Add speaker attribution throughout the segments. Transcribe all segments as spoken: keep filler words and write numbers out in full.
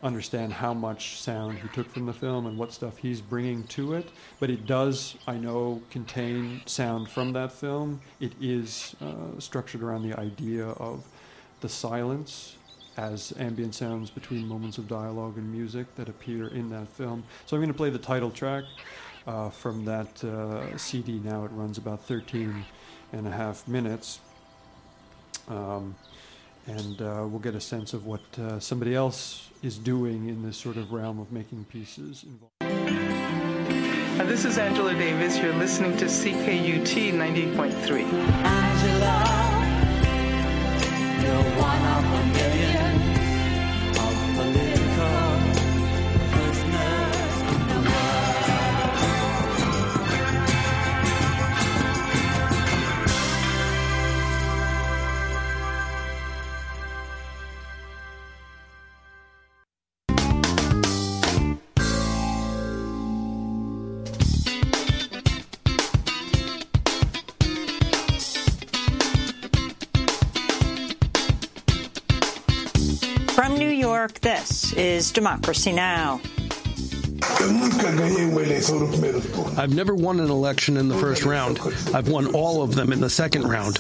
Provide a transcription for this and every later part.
Speaker 1: understand how much sound he took from the film and what stuff he's bringing to it. But it does, I know, contain sound from that film. It is uh, structured around the idea of the silence as ambient sounds between moments of dialogue and music that appear in that film. So I'm going to play the title track uh, from that uh, C D now. It runs about thirteen and a half minutes. Um, and uh, we'll get a sense of what uh, somebody else is doing in this sort of realm of making pieces.
Speaker 2: Uh, this is Angela Davis. You're listening to C K U T ninety-eight point three.
Speaker 3: Angela, you're one of a million of political prisoners in the world.
Speaker 4: From New York, this is Democracy Now!
Speaker 5: I've never won an election in the first round. I've won all of them in the second round.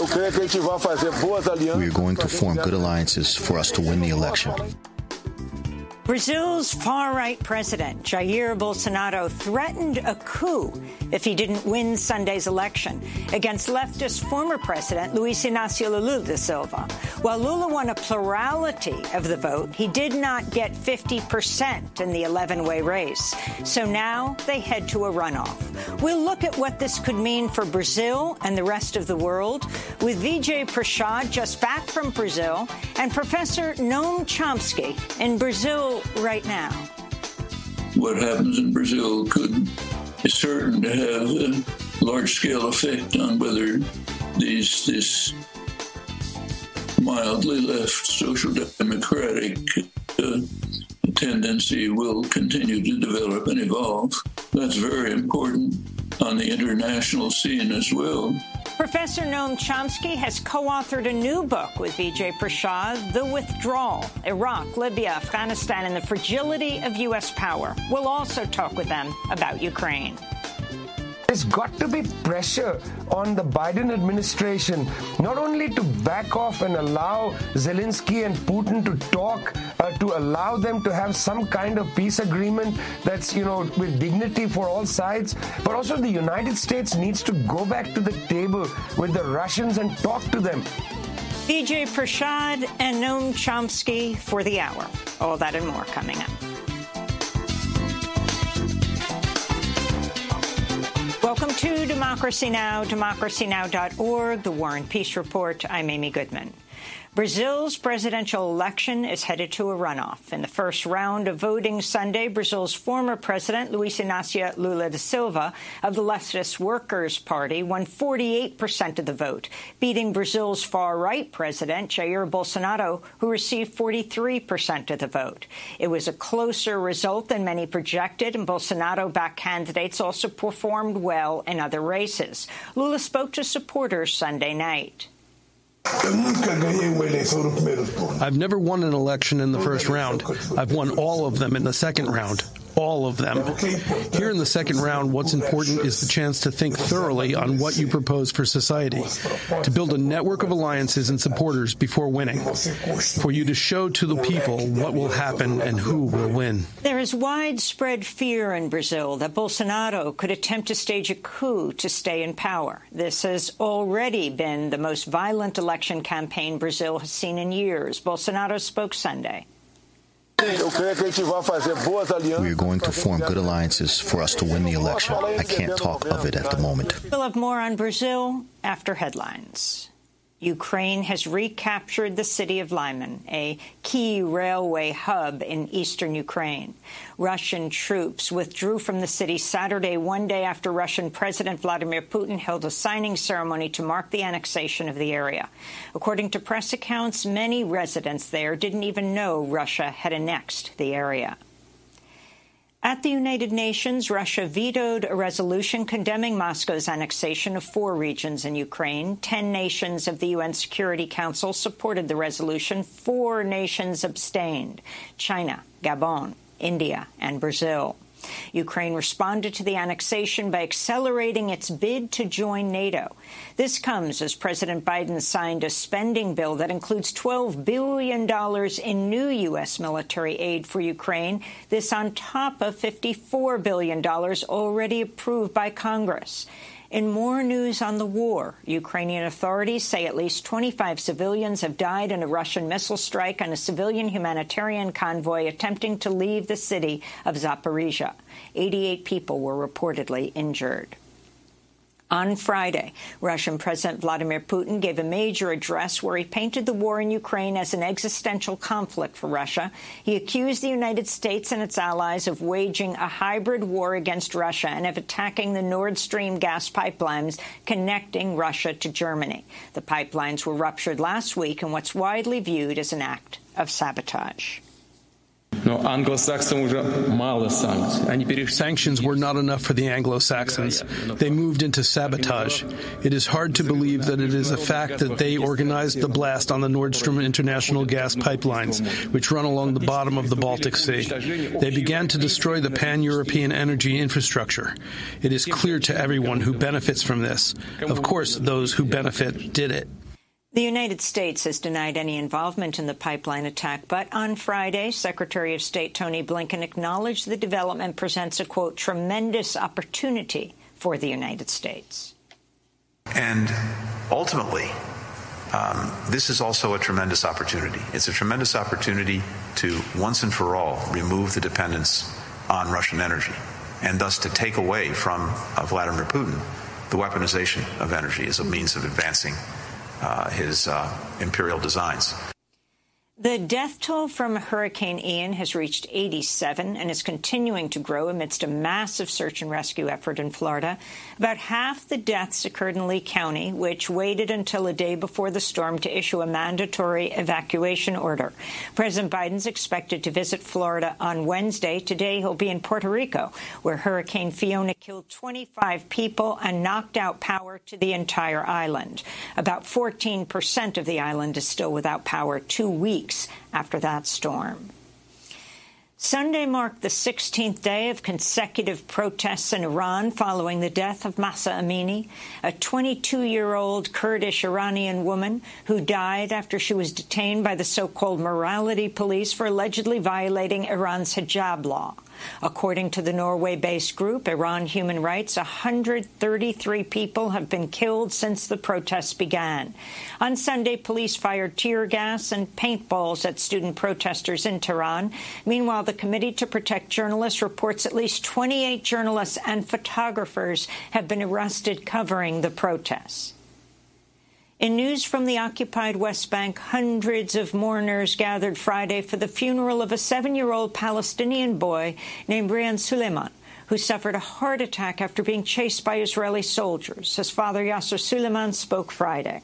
Speaker 6: We are going to form good alliances for us to win the election.
Speaker 4: Brazil's far-right president, Jair Bolsonaro, threatened a coup if he didn't win Sunday's election against leftist former president Luiz Inácio Lula da Silva. While Lula won a plurality of the vote, he did not get fifty percent in the eleven-way race. So now they head to a runoff. We'll look at what this could mean for Brazil and the rest of the world with Vijay Prashad, just back from Brazil, and Professor Noam Chomsky in Brazil right now.
Speaker 7: What happens in Brazil could be certain to have a large-scale effect on whether these this mildly left social democratic uh, tendency will continue to develop and evolve. That's very important on the international scene as well.
Speaker 4: Professor Noam Chomsky has co-authored a new book with Vijay Prashad, The Withdrawal, Iraq, Libya, Afghanistan, and the Fragility of U S Power. We'll also talk with them about Ukraine.
Speaker 8: There's got to be pressure on the Biden administration, not only to back off and allow Zelensky and Putin to talk, uh, to allow them to have some kind of peace agreement that's, you know, with dignity for all sides, but also the United States needs to go back to the table with the Russians and talk to them.
Speaker 4: Vijay Prashad and Noam Chomsky for the hour. All that and more coming up. Welcome to Democracy Now!, democracy now dot org, the War and Peace Report. I'm Amy Goodman. Brazil's presidential election is headed to a runoff. In the first round of voting Sunday, Brazil's former president, Luiz Inácio Lula da Silva, of the leftist Workers' Party, won forty-eight percent of the vote, beating Brazil's far-right president, Jair Bolsonaro, who received forty-three percent of the vote. It was a closer result than many projected, and Bolsonaro-backed candidates also performed well in other races. Lula spoke to supporters Sunday night.
Speaker 5: I've never won an election in the first round. I've won all of them in the second round. All of them. Here in the second round, what's important is the chance to think thoroughly on what you propose for society, to build a network of alliances and supporters before winning, for you to show to the people what will happen and who will win.
Speaker 4: There is widespread fear in Brazil that Bolsonaro could attempt to stage a coup to stay in power. This has already been the most violent election campaign Brazil has seen in years. Bolsonaro spoke Sunday.
Speaker 6: We are going to form good alliances for us to win the election. I can't talk of it at the moment.
Speaker 4: We'll have more on Brazil after headlines. Ukraine has recaptured the city of Lyman, a key railway hub in eastern Ukraine. Russian troops withdrew from the city Saturday, one day after Russian President Vladimir Putin held a signing ceremony to mark the annexation of the area. According to press accounts, many residents there didn't even know Russia had annexed the area. At the United Nations, Russia vetoed a resolution condemning Moscow's annexation of four regions in Ukraine. Ten nations of the U N Security Council supported the resolution. Four nations abstained: China, Gabon, India, and Brazil. Ukraine responded to the annexation by accelerating its bid to join NATO. This comes as President Biden signed a spending bill that includes twelve billion dollars in new U S military aid for Ukraine, this on top of fifty-four billion dollars already approved by Congress. In more news on the war, Ukrainian authorities say at least twenty-five civilians have died in a Russian missile strike on a civilian humanitarian convoy attempting to leave the city of Zaporizhia. eighty-eight people were reportedly injured. On Friday, Russian President Vladimir Putin gave a major address where he painted the war in Ukraine as an existential conflict for Russia. He accused the United States and its allies of waging a hybrid war against Russia and of attacking the Nord Stream gas pipelines connecting Russia to Germany. The pipelines were ruptured last week in what's widely viewed as an act of sabotage.
Speaker 5: Sanctions were not enough for the Anglo-Saxons. They moved into sabotage. It is hard to believe that it is a fact that they organized the blast on the Nord Stream international gas pipelines, which run along the bottom of the Baltic Sea. They began to destroy the pan-European energy infrastructure. It is clear to everyone who benefits from this. Of course, those who benefit did it.
Speaker 4: The United States has denied any involvement in the pipeline attack, but on Friday, Secretary of State Tony Blinken acknowledged the development presents a, quote, tremendous opportunity for the United States.
Speaker 9: And ultimately, um, this is also a tremendous opportunity. It's a tremendous opportunity to, once and for all, remove the dependence on Russian energy, and thus to take away from uh, Vladimir Putin the weaponization of energy as a means of advancing Uh, his uh, imperial designs.
Speaker 4: The death toll from Hurricane Ian has reached eighty-seven and is continuing to grow amidst a massive search and rescue effort in Florida. About half the deaths occurred in Lee County, which waited until a day before the storm to issue a mandatory evacuation order. President Biden's expected to visit Florida on Wednesday. Today, he'll be in Puerto Rico, where Hurricane Fiona killed twenty-five people and knocked out power to the entire island. About fourteen percent of the island is still without power two weeks after that storm. Sunday marked the sixteenth day of consecutive protests in Iran following the death of Mahsa Amini, a twenty-two-year-old Kurdish Iranian woman who died after she was detained by the so-called morality police for allegedly violating Iran's hijab law. According to the Norway-based group Iran Human Rights, one hundred thirty-three people have been killed since the protests began. On Sunday, police fired tear gas and paintballs at student protesters in Tehran. Meanwhile, the Committee to Protect Journalists reports at least twenty-eight journalists and photographers have been arrested covering the protests. In news from the occupied West Bank, hundreds of mourners gathered Friday for the funeral of a seven-year-old Palestinian boy named Rian Suleiman, who suffered a heart attack after being chased by Israeli soldiers. His father, Yasser Suleiman, spoke Friday.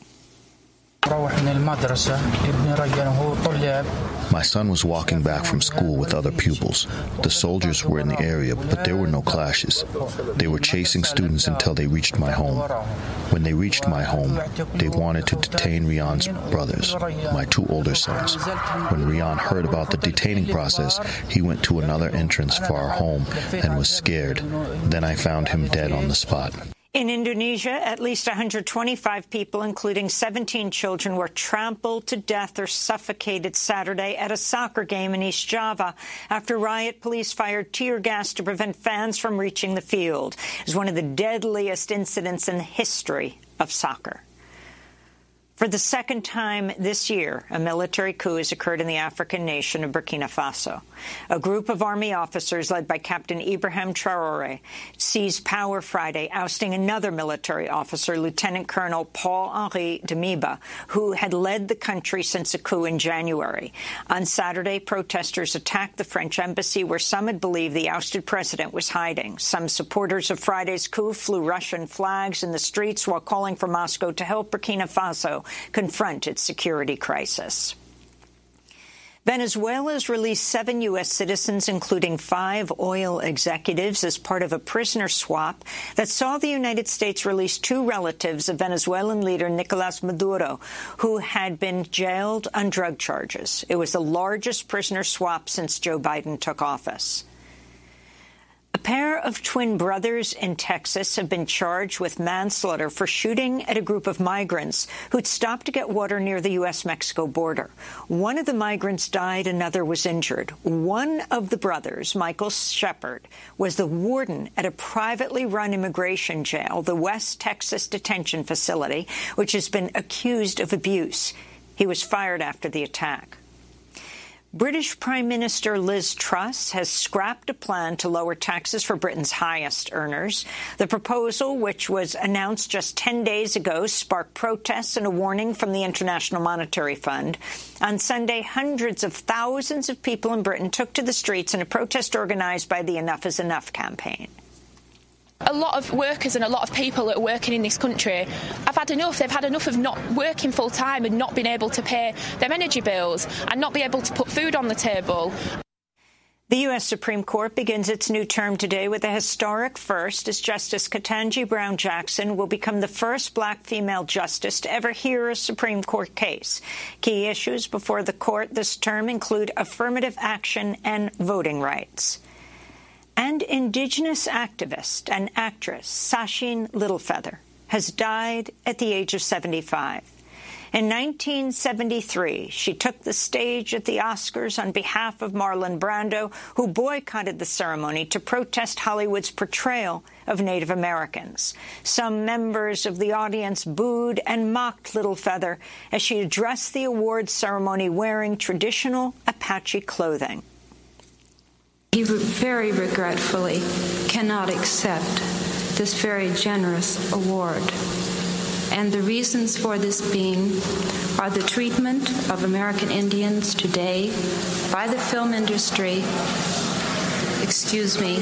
Speaker 6: My son was walking back from school with other pupils. The soldiers were in the area, but there were no clashes. They were chasing students until they reached my home. When they reached my home, they wanted to detain Rian's brothers, my two older sons. When Rian heard about the detaining process, he went to another entrance for our home and was scared. Then I found him dead on the spot.
Speaker 4: In Indonesia, at least one hundred twenty-five people, including seventeen children, were trampled to death or suffocated Saturday at a soccer game in East Java after riot police fired tear gas to prevent fans from reaching the field. It was one of the deadliest incidents in the history of soccer. For the second time this year, a military coup has occurred in the African nation of Burkina Faso. A group of army officers led by Captain Ibrahim Traoré seized power Friday, ousting another military officer, Lieutenant Colonel Paul-Henri Damiba, who had led the country since a coup in January. On Saturday, protesters attacked the French embassy, where some had believed the ousted president was hiding. Some supporters of Friday's coup flew Russian flags in the streets while calling for Moscow to help Burkina Faso confront its security crisis. Venezuela's released seven U S citizens, including five oil executives, as part of a prisoner swap that saw the United States release two relatives of Venezuelan leader Nicolas Maduro, who had been jailed on drug charges. It was the largest prisoner swap since Joe Biden took office. A pair of twin brothers in Texas have been charged with manslaughter for shooting at a group of migrants who'd stopped to get water near the U S Mexico border. One of the migrants died, another was injured. One of the brothers, Michael Shepard, was the warden at a privately run immigration jail, the West Texas Detention Facility, which has been accused of abuse. He was fired after the attack. British Prime Minister Liz Truss has scrapped a plan to lower taxes for Britain's highest earners. The proposal, which was announced just ten days ago, sparked protests and a warning from the International Monetary Fund. On Sunday, hundreds of thousands of people in Britain took to the streets in a protest organized by the Enough is Enough campaign.
Speaker 10: A lot of workers and a lot of people that are working in this country have had enough. They've had enough of not working full time and not being able to pay their energy bills and not be able to put food on the table.
Speaker 4: The U S Supreme Court begins its new term today with a historic first, as Justice Ketanji Brown Jackson will become the first black female justice to ever hear a Supreme Court case. Key issues before the court this term include affirmative action and voting rights. And Indigenous activist and actress Sacheen Littlefeather has died at the age of seventy-five. In nineteen seventy-three, she took the stage at the Oscars on behalf of Marlon Brando, who boycotted the ceremony to protest Hollywood's portrayal of Native Americans. Some members of the audience booed and mocked Littlefeather as she addressed the awards ceremony wearing traditional Apache clothing.
Speaker 11: He very regretfully cannot accept this very generous award. And the reasons for this being are the treatment of American Indians today by the film industry, excuse me,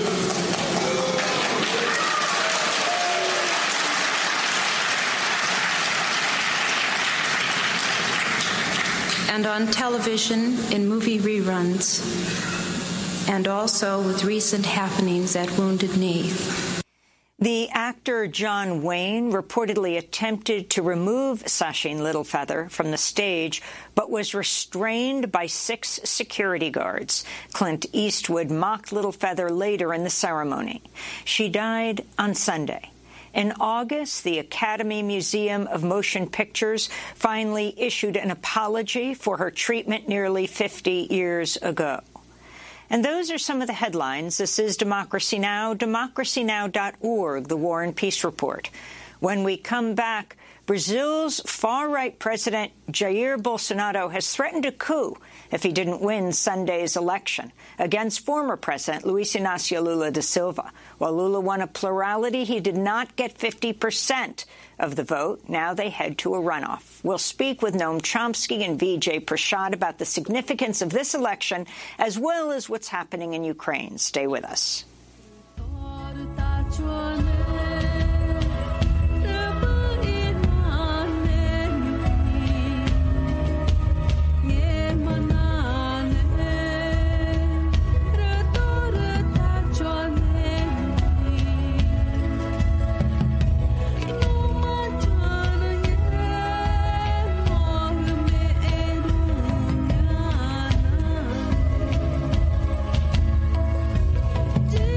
Speaker 11: and on television in movie reruns, and also with recent happenings at Wounded Knee.
Speaker 4: The actor John Wayne reportedly attempted to remove Sacheen Littlefeather from the stage, but was restrained by six security guards. Clint Eastwood mocked Littlefeather later in the ceremony. She died on Sunday. In August, the Academy Museum of Motion Pictures finally issued an apology for her treatment nearly fifty years ago. And those are some of the headlines. This is Democracy Now!, democracy now dot org, the War and Peace Report. When we come back, Brazil's far-right president Jair Bolsonaro has threatened a coup if he didn't win Sunday's election against former President Luiz Inácio Lula da Silva. While Lula won a plurality, he did not get fifty percent of the vote. Now they head to a runoff. We'll speak with Noam Chomsky and Vijay Prashad about the significance of this election, as well as what's happening in Ukraine. Stay with us.
Speaker 12: Do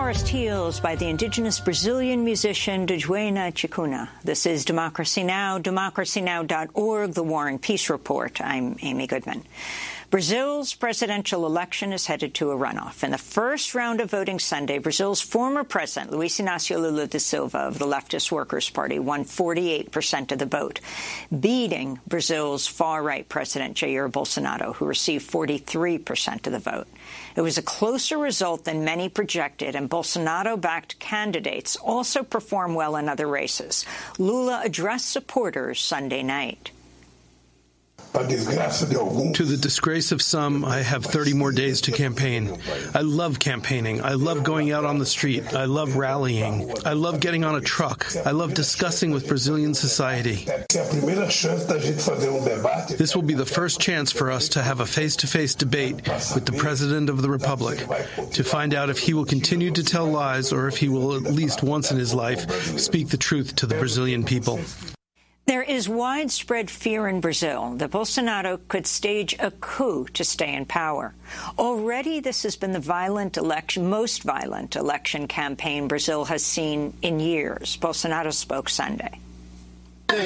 Speaker 4: Forest Heals by the indigenous Brazilian musician Djuana Chicuna. This is Democracy Now!, democracy now dot org, The War and Peace Report. I'm Amy Goodman. Brazil's presidential election is headed to a runoff. In the first round of voting Sunday, Brazil's former president, Luiz Inácio Lula da Silva of the leftist Workers' Party, won forty-eight percent of the vote, beating Brazil's far-right president, Jair Bolsonaro, who received forty-three percent of the vote. It was a closer result than many projected, and Bolsonaro-backed candidates also performed well in other races. Lula addressed supporters Sunday night.
Speaker 5: To the disgrace of some, I have thirty more days to campaign. I love campaigning. I love going out on the street. I love rallying. I love getting on a truck. I love discussing with Brazilian society. This will be the first chance for us to have a face-to-face debate with the President of the Republic to find out if he will continue to tell lies or if he will at least once in his life speak the truth to the Brazilian people.
Speaker 4: There is widespread fear in Brazil that Bolsonaro could stage a coup to stay in power. Already, this has been the violent election, most violent election campaign Brazil has seen in years. Bolsonaro spoke Sunday.
Speaker 6: We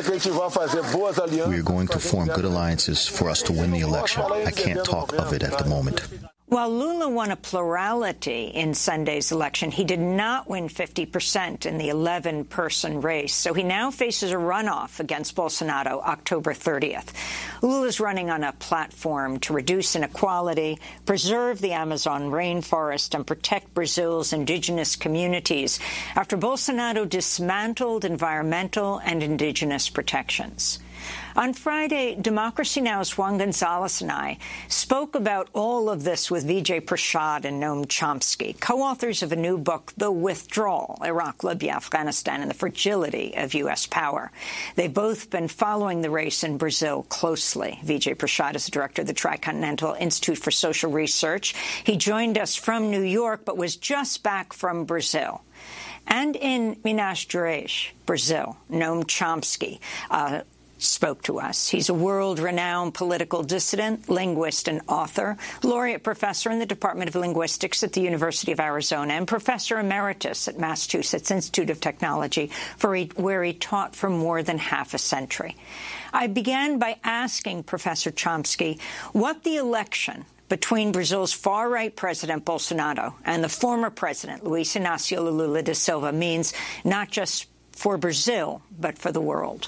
Speaker 6: are going to form good alliances for us to win the election. I can't talk of it at the moment.
Speaker 4: While Lula won a plurality in Sunday's election, he did not win fifty percent in the eleven-person race, so he now faces a runoff against Bolsonaro October thirtieth. Lula's running on a platform to reduce inequality, preserve the Amazon rainforest, and protect Brazil's indigenous communities after Bolsonaro dismantled environmental and indigenous protections. On Friday, Democracy Now!'s Juan Gonzalez and I spoke about all of this with Vijay Prashad and Noam Chomsky, co-authors of a new book, The Withdrawal, Iraq, Libya, Afghanistan, and the Fragility of U S Power. They've both been following the race in Brazil closely. Vijay Prashad is the director of the Tricontinental Institute for Social Research. He joined us from New York, but was just back from Brazil. And in Minas Gerais, Brazil, Noam Chomsky, uh, spoke to us. He's a world-renowned political dissident, linguist, and author, laureate professor in the Department of Linguistics at the University of Arizona, and professor emeritus at Massachusetts Institute of Technology, for he, where he taught for more than half a century. I began by asking Professor Chomsky what the election between Brazil's far-right President Bolsonaro and the former president, Luiz Inácio Lula da Silva, means not just for Brazil, but for the world.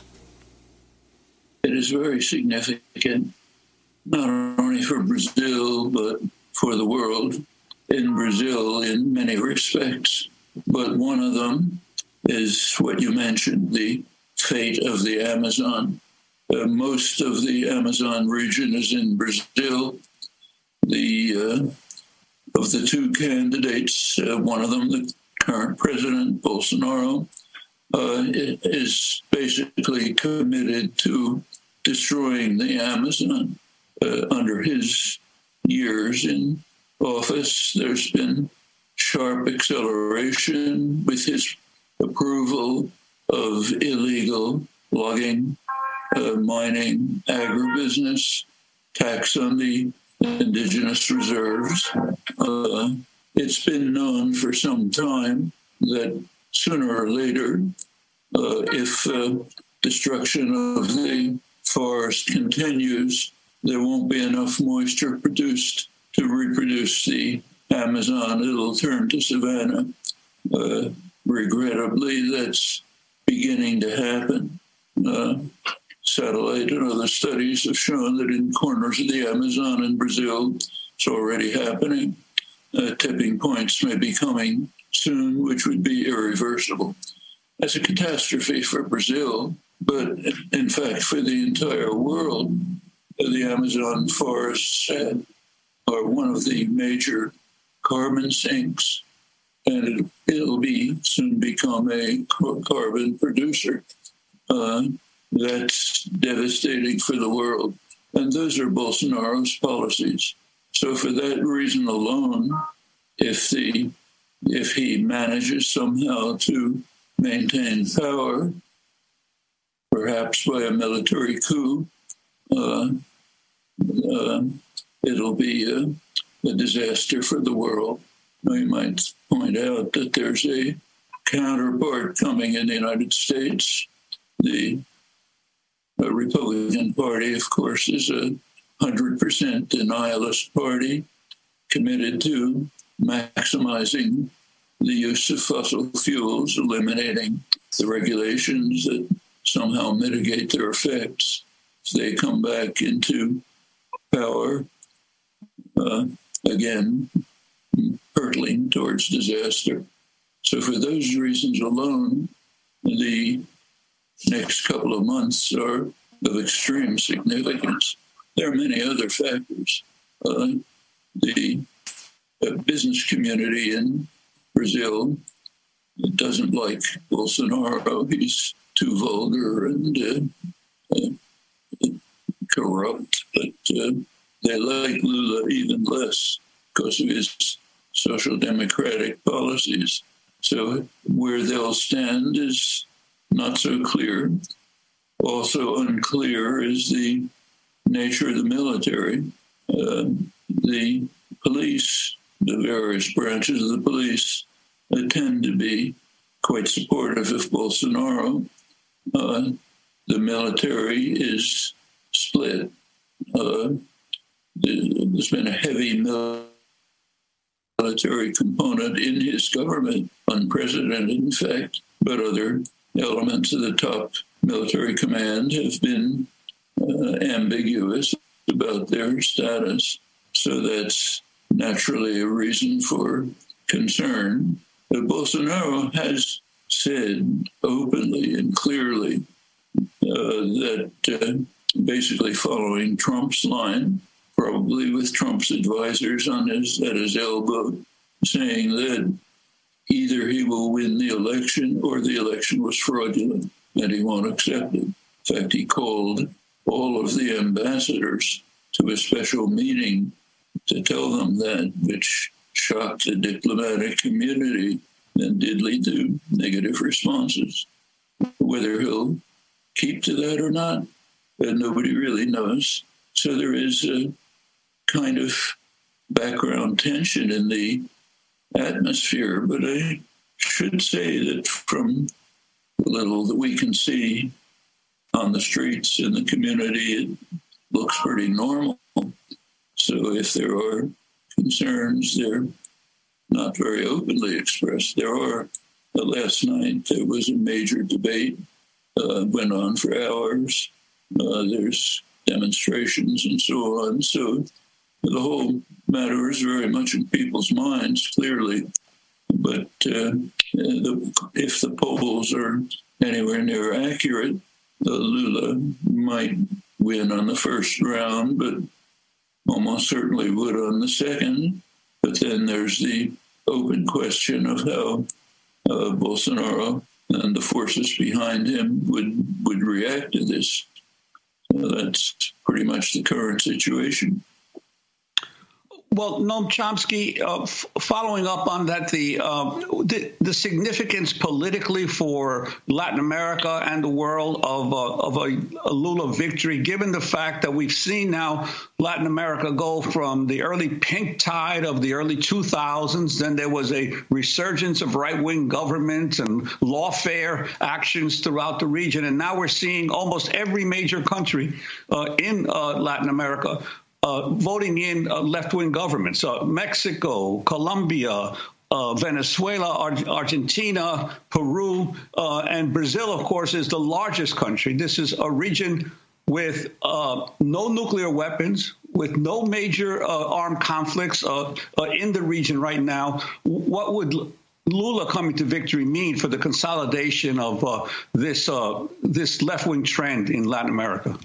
Speaker 7: It is very significant, not only for Brazil, but for the world. In Brazil, in many respects. But one of them is what you mentioned, the fate of the Amazon. Uh, most of the Amazon region is in Brazil. The uh, of the two candidates, uh, one of them, the current president, Bolsonaro, uh, is basically committed to destroying the Amazon. Uh, under his years in office, there's been sharp acceleration with his approval of illegal logging, uh, mining, agribusiness, tax on the indigenous reserves. Uh, it's been known for some time that sooner or later, uh, if uh, destruction of the forest continues, there won't be enough moisture produced to reproduce the Amazon. It'll turn to savanna. Uh, regrettably, that's beginning to happen. Uh, satellite and other studies have shown that in corners of the Amazon in Brazil, it's already happening. Uh, tipping points may be coming soon, which would be irreversible. That's a catastrophe for Brazil, but in fact, for the entire world. The Amazon forests uh, are one of the major carbon sinks, and it, it'll be soon become a carbon producer. Uh, that's devastating for the world. And those are Bolsonaro's policies. So for that reason alone, if the if he manages somehow to maintain power, perhaps by a military coup, uh, uh, it'll be a, a disaster for the world. you might point out that there's a counterpart coming in the United States. The uh, Republican Party, of course, is a one hundred percent denialist party committed to maximizing the use of fossil fuels, eliminating the regulations that somehow mitigate their effects. So they come back into power, uh, again, hurtling towards disaster. So for those reasons alone, the next couple of months are of extreme significance. There are many other factors. Uh, the uh, business community in Brazil doesn't like Bolsonaro. He's too vulgar and uh, uh, corrupt, but uh, they like Lula even less because of his social democratic policies. So where they'll stand is not so clear. Also unclear is the nature of the military. Uh, the police, the various branches of the police, uh, tend to be quite supportive of Bolsonaro. Uh, the military is split. Uh, there's been a heavy military component in his government, unprecedented in fact, but other elements of the top military command have been uh, ambiguous about their status. So that's naturally a reason for concern. But Bolsonaro has said openly and clearly uh, that uh, basically following Trump's line, probably with Trump's advisors on his at his elbow, saying that either he will win the election or the election was fraudulent and he won't accept it. In fact, he called all of the ambassadors to a special meeting to tell them that, which shocked the diplomatic community and did lead to negative responses. Whether he'll keep to that or not, uh, nobody really knows. So there is a kind of background tension in the atmosphere, but I should say that from the little that we can see on the streets in the community, it looks pretty normal. So if there are concerns, they're not very openly expressed. There are, uh, last night there was a major debate, uh, went on for hours. Uh, there's demonstrations and so on. So the whole matter is very much in people's minds, clearly. But uh, the, if the polls are anywhere near accurate, uh, Lula might win on the first round, but almost certainly would on the second. But then there's the open question of how uh, Bolsonaro and the forces behind him would, would react to this. Uh, that's pretty much the current situation.
Speaker 5: Well, Noam Chomsky, uh, f- following up on that, the, uh, the the significance politically for Latin America and the world of uh, of a, a Lula victory, given the fact that we've seen now Latin America go from the early pink tide of the early two thousands, then there was a resurgence of right-wing governments and lawfare actions throughout the region, and now we're seeing almost every major country uh, in uh, Latin America Uh, voting in uh, left-wing governments. Uh, Mexico, Colombia, uh, Venezuela, Ar- Argentina, Peru, uh, and Brazil, of course, is the largest country. This is a region with uh, no nuclear weapons, with no major uh, armed conflicts uh, uh, in the region right now. What would Lula coming to victory mean for the consolidation of uh, this uh, this left-wing trend in Latin America?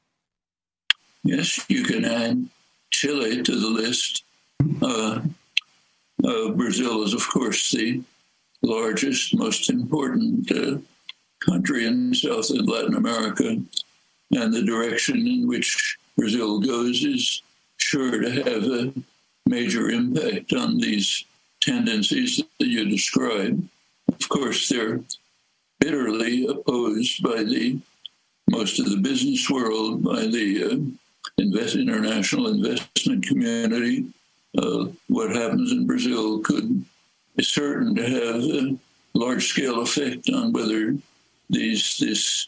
Speaker 7: Yes, you can add Chile to the list. Uh, uh, Brazil is, of course, the largest, most important uh, country in South and Latin America, and the direction in which Brazil goes is sure to have a major impact on these tendencies that you describe. Of course, they're bitterly opposed by the most of the business world, by the uh, Invest, international investment community, uh, what happens in Brazil could be certain to have a large-scale effect on whether these this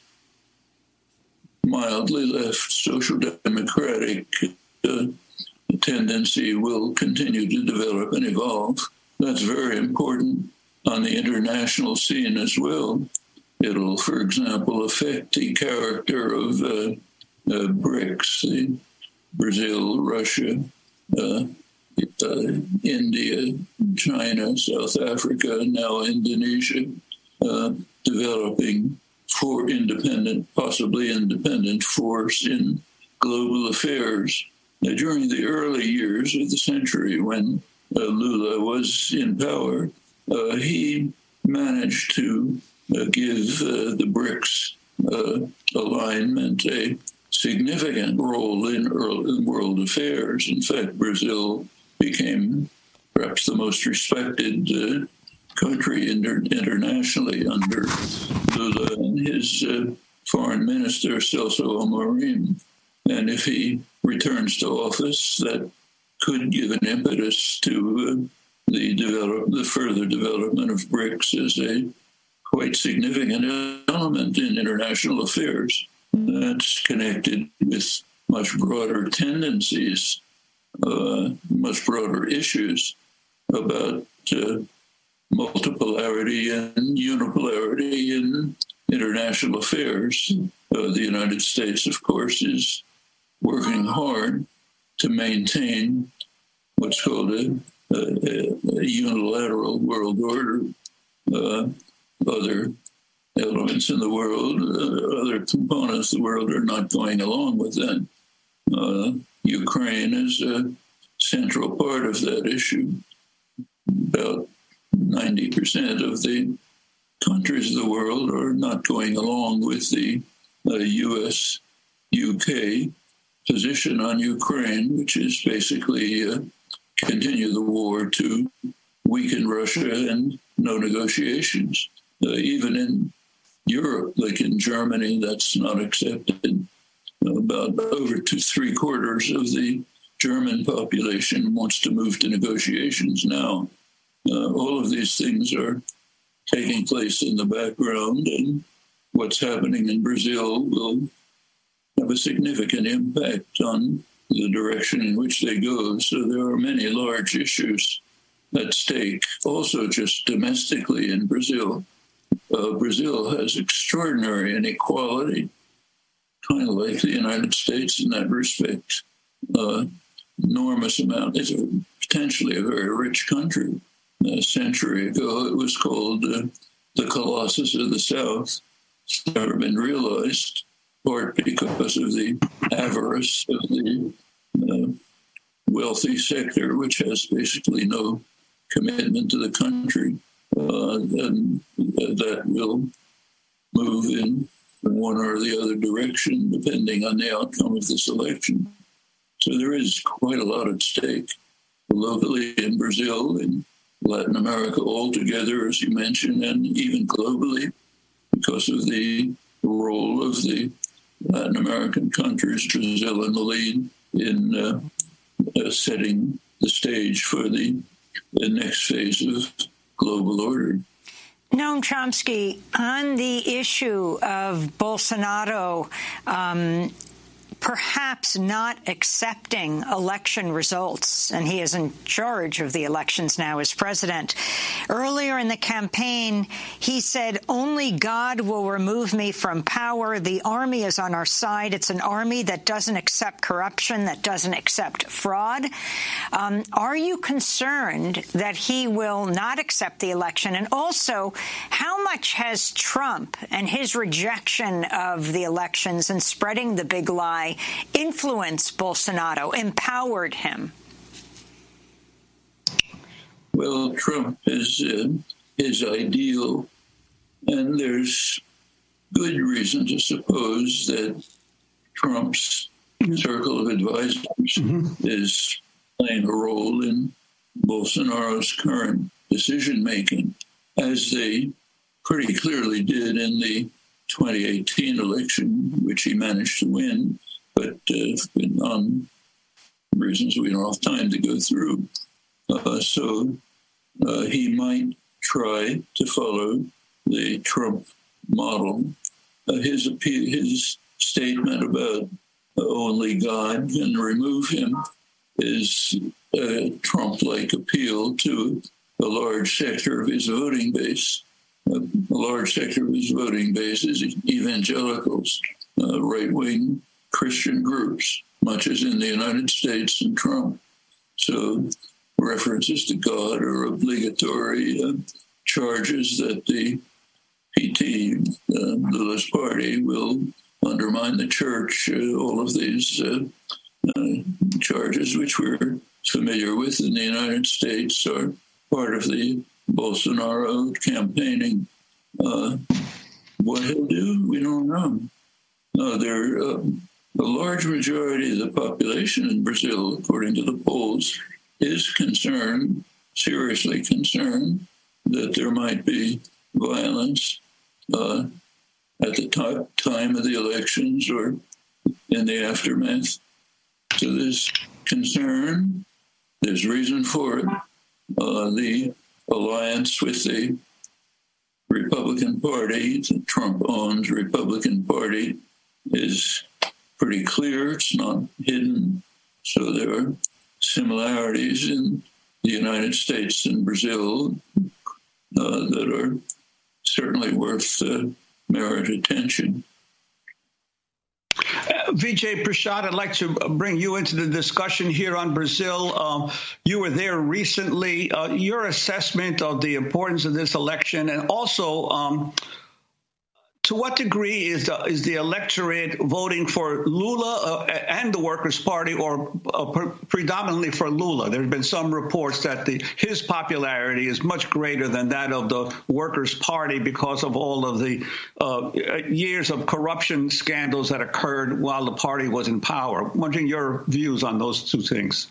Speaker 7: mildly left social democratic uh, tendency will continue to develop and evolve. That's very important on the international scene as well. It'll, for example, affect the character of uh, uh, BRICS, the Brazil, Russia, uh, uh, India, China, South Africa, and now Indonesia, uh, developing for independent, possibly independent force in global affairs. Now, during the early years of the century when uh, Lula was in power, uh, he managed to uh, give uh, the BRICS uh, alignment a significant role in, early, in world affairs. In fact, Brazil became perhaps the most respected uh, country inter- internationally under Lula and his uh, foreign minister, Celso Amorim. And if he returns to office, that could give an impetus to uh, the develop, the further development of BRICS as a quite significant element in international affairs. That's connected with much broader tendencies, uh, much broader issues about uh, multipolarity and unipolarity in international affairs. Uh, the United States, of course, is working hard to maintain what's called a, a, a unilateral world order. Uh, other elements in the world, uh, other components of the world are not going along with that. Uh, Ukraine is a central part of that issue. About ninety percent of the countries of the world are not going along with the uh, U S U K position on Ukraine, which is basically uh, continue the war to weaken Russia and no negotiations. Uh, even in Europe, like in Germany, that's not accepted. About over to three quarters of the German population wants to move to negotiations now. Uh, all of these things are taking place in the background, and what's happening in Brazil will have a significant impact on the direction in which they go. So there are many large issues at stake. Also, just domestically in Brazil, uh, Brazil has extraordinary inequality, kind of like the United States in that respect. Uh, enormous amount. It's a, potentially a very rich country. A century ago, it was called uh, the Colossus of the South. It's never been realized, part because of the avarice of the uh, wealthy sector, which has basically no commitment to the country, uh, and that will move in one or the other direction, depending on the outcome of this election. So there is quite a lot at stake, locally in Brazil, in Latin America altogether, as you mentioned, and even globally, because of the role of the Latin American countries, Brazil in the lead, in uh, uh, setting the stage for the, the next phase of global order.
Speaker 4: Noam Chomsky, on the issue of Bolsonaro um, perhaps not accepting election results, and he is in charge of the elections now as president. Earlier in the campaign, he said, "Only God will remove me from power. The army is on our side. It's an army that doesn't accept corruption, that doesn't accept fraud." Um, are you concerned that he will not accept the election? And also, how much has Trump and his rejection of the elections and spreading the big lie influenced Bolsonaro, empowered him?
Speaker 7: Well, Trump is uh, his ideal, and there's good reason to suppose that Trump's circle of advisors mm-hmm. is playing a role in Bolsonaro's current decision-making, as they pretty clearly did in the twenty eighteen election, which he managed to win. But uh, on reasons we don't have time to go through. Uh, so uh, he might try to follow the Trump model. Uh, his appeal, his statement about uh, only God can remove him is a Trump-like appeal to a large sector of his voting base. Uh, a large sector of his voting base is evangelicals, uh, right-wing Christian groups, much as in the United States and Trump. So references to God are obligatory uh, charges that the P T, uh, the Lulus Party, will undermine the church. Uh, all of these uh, uh, charges, which we're familiar with in the United States, are part of the Bolsonaro campaigning. Uh, what he'll do, we don't know. No, there, uh, a large majority of the population in Brazil, according to the polls, is concerned, seriously concerned, that there might be violence uh, at the t- time of the elections or in the aftermath. So there's concern, there's reason for it. Uh, the alliance with the Republican Party, the Trump-owned Republican Party, is pretty clear. It's not hidden. So there are similarities in the United States and Brazil uh, that are certainly worth uh, merit attention.
Speaker 12: Uh, Vijay Prashad, I'd like to bring you into the discussion here on Brazil. Um, you were there recently. Uh, your assessment of the importance of this election, and also um, to what degree is the, is the electorate voting for Lula uh, and the Workers' Party, or uh, pre- predominantly for Lula? There have been some reports that the, his popularity is much greater than that of the Workers' Party because of all of the uh, years of corruption scandals that occurred while the party was in power. I'm wondering your views on those two things.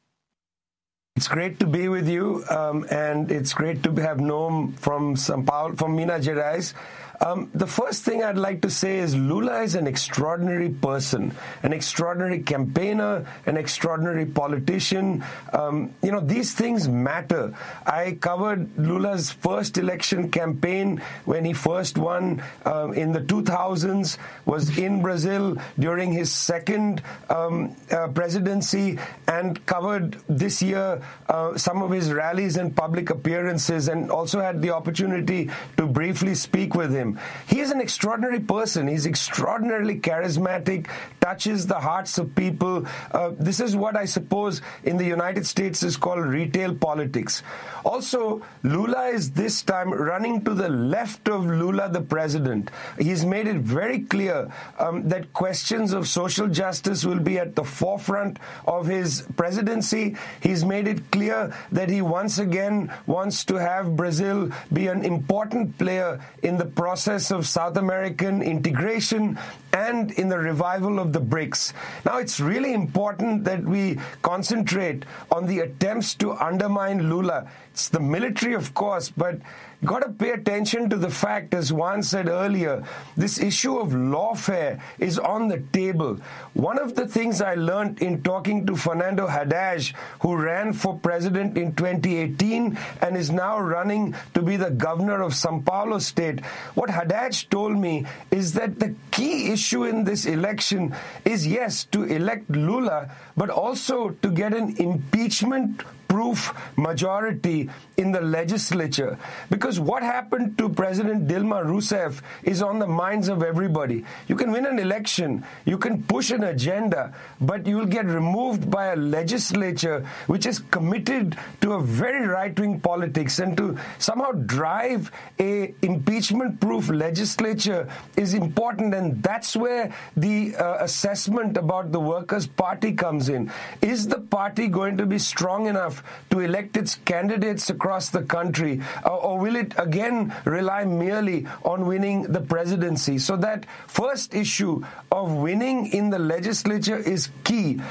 Speaker 8: It's great to be with you, um, and it's great to have Noam from São Paulo, from Minas Gerais. Um, the first thing I'd like to say is Lula is an extraordinary person, an extraordinary campaigner, an extraordinary politician. Um, you know, these things matter. I covered Lula's first election campaign when he first won um, in the two thousands, was in Brazil during his second um, uh, presidency, and covered this year uh, some of his rallies and public appearances, and also had the opportunity to briefly speak with him. He is an extraordinary person. He's extraordinarily charismatic, touches the hearts of people. Uh, this is what I suppose in the United States is called retail politics. Also, Lula is this time running to the left of Lula the president. He's made it very clear um, that questions of social justice will be at the forefront of his presidency. He's made it clear that he once again wants to have Brazil be an important player in the process of South American integration and in the revival of the BRICS. Now, it's really important that we concentrate on the attempts to undermine Lula. It's the military, of course, but got to pay attention to the fact, as Juan said earlier, this issue of lawfare is on the table. One of the things I learned in talking to Fernando Haddad, who ran for president in twenty eighteen and is now running to be the governor of São Paulo state, what Haddad told me is that the key issue in this election is, yes, to elect Lula, but also to get an impeachment proof majority in the legislature. Because what happened to President Dilma Rousseff is on the minds of everybody. You can win an election, you can push an agenda, but you will get removed by a legislature which is committed to a very right-wing politics, and to somehow drive a impeachment-proof legislature is important, and that's where the uh, assessment about the Workers' Party comes in. Is the party going to be strong enough to elect its candidates across the country, uh, or will it again rely merely on winning the presidency? So that first issue of winning in the legislature is key.